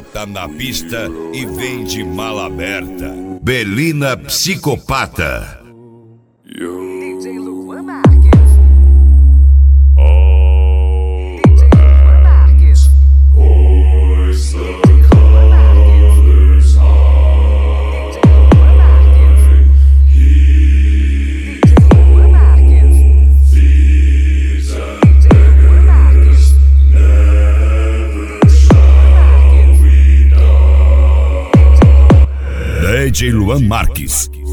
bota na pista e vem de mala aberta. Belina Psicopata. DJ Luan Marques. DJ Luan Marques. Hoist the colors high. DJ Luan Marques. DJ Luan Marques. Thieves and DJ Luan Marques. never shall we die. DJ Luan Marques.